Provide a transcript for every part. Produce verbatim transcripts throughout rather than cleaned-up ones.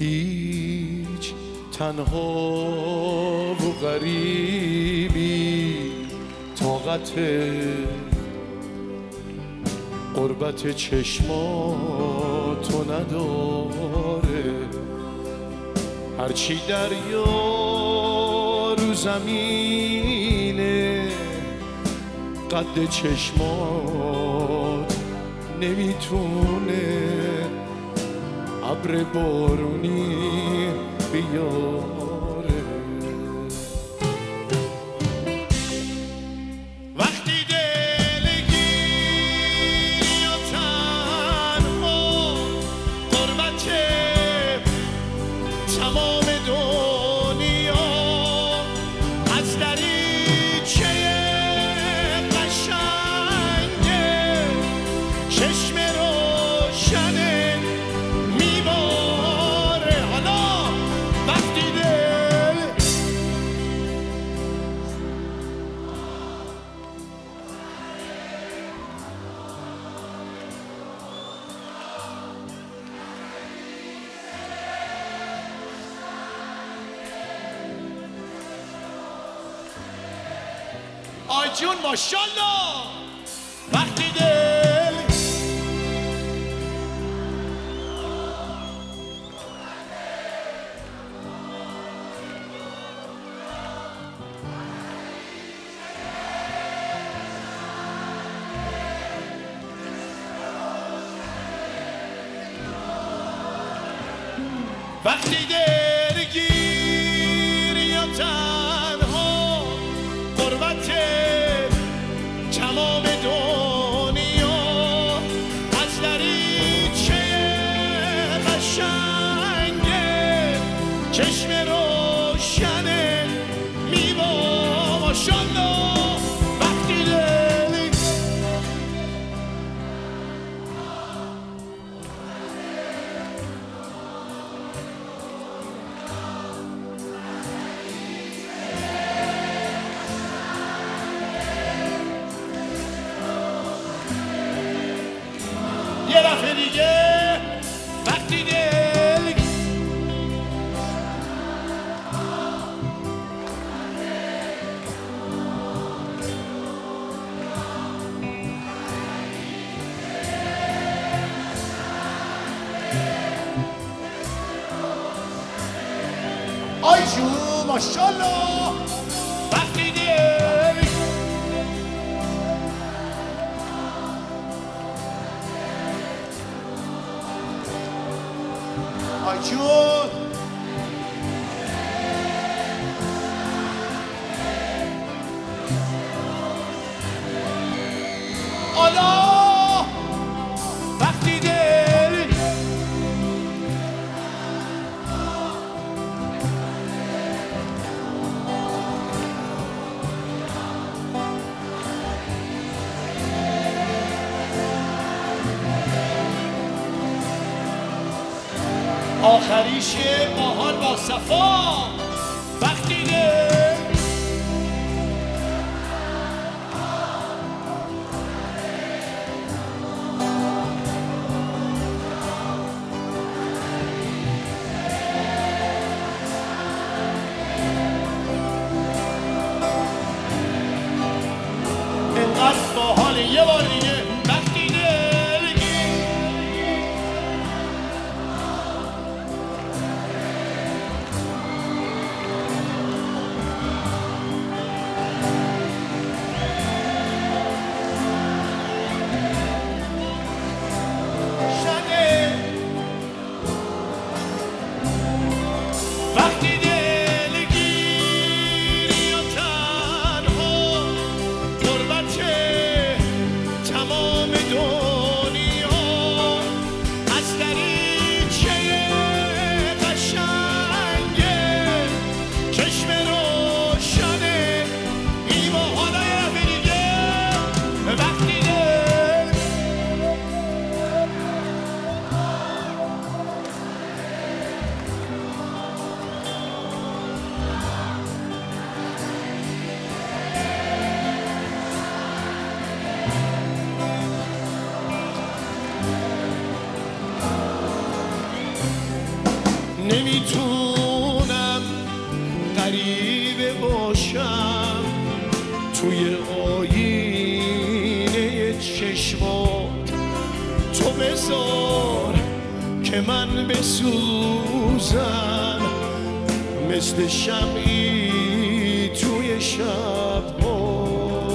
هیچ تنها و غریبی طاقت قربت چشماتو نداره، هرچی دریا رو زمینه قد چشمات نمیتونه ابر بارونی بیاره. وقتی دلگیری و تنها غربت تمام دنیا از دریچه قشنگه چشم روشنه میباره. حالا وقتی دل آی جون ماشالله. وقتی دل وقتی درگیری یا تنها غربت تمام دنیا از دریچه قشنگه چشم روشنه میوا ماشالله. وقتی دل یه دفعه دیگه وقتی دل آی جو ماشالله. وقتی دل آی جون آلا وقتی دل آخریش ماهان با صفا. وقتی دل اینقدر با حال یه بار دیگه وقتی دل نمیتونم غریبه باشم توی آینه چشمات. تو بذار که من بسوزم مثل شمعی توی شب‌ها.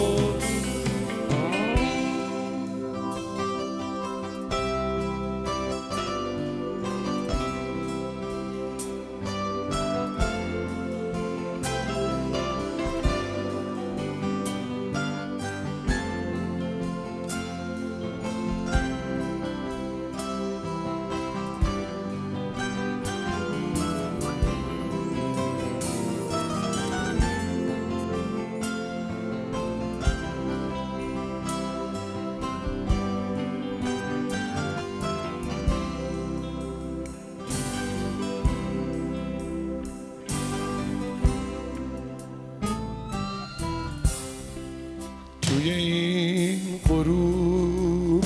توی این غروب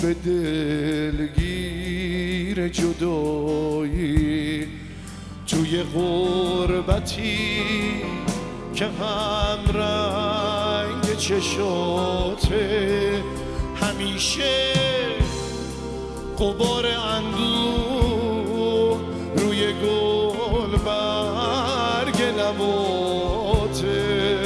دلگیر جدایی، توی غربتی که هم رنگ چشاته، همیشه غبار اندوه روی گل برگ لباته.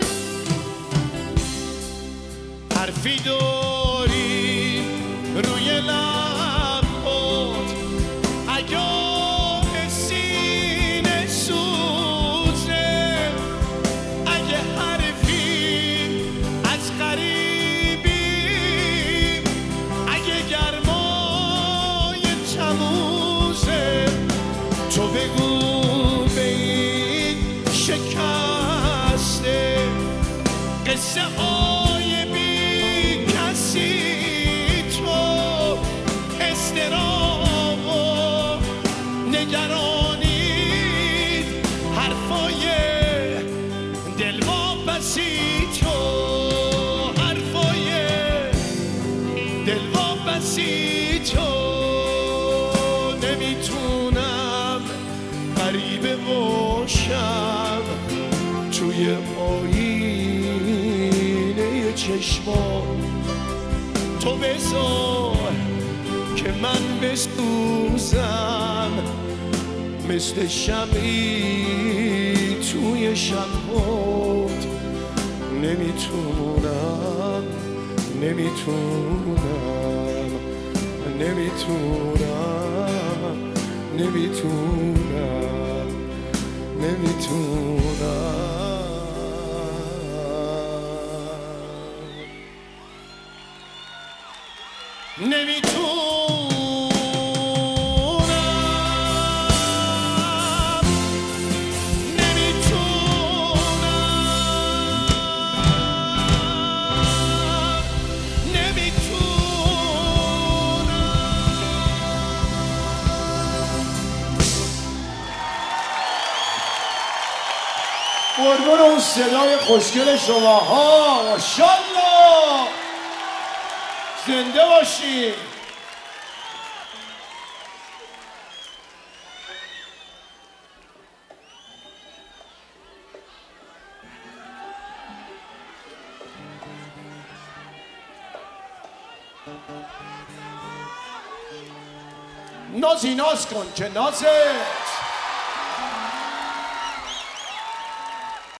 حرفی داری روی لبات، اگه سینه سوزه، اگه حرفی از غریبی، اگه گرمای تموزه، تو بگو به این شکسته قصه های بی کسی، تو استرام و نگرانید، حرفای دلواپسی، تو حرفای دلواپسی، تو نمیتونم غریبه باشم توی آینه چشمات. تو بذار که من بسوزم مثل شمعی توی شبات. نمیتونم نمیتونم نمیتونم نمیتونم نمیتونم نمیتونم نمیتونم نمیتونم. قربون اون صدای خوشگل شما ها، ماشاءالله، زنده باشی. نازی ناز کن که نازت